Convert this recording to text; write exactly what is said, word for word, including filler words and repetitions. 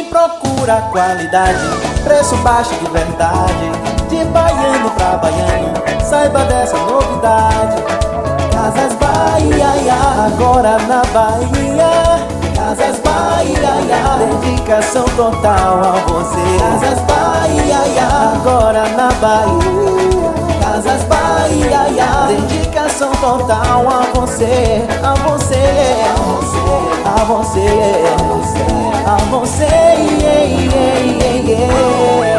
Quem procura qualidade, preço baixo de verdade, de baiano pra baiano, saiba dessa novidade. Casas Bahia, agora na Bahia. Casas Bahia, dedicação total a você. Casas Bahia, agora na Bahia. Casas Bahia, dedicação total a você, a você, a você, a você, a você, yeah, yeah, yeah, yeah.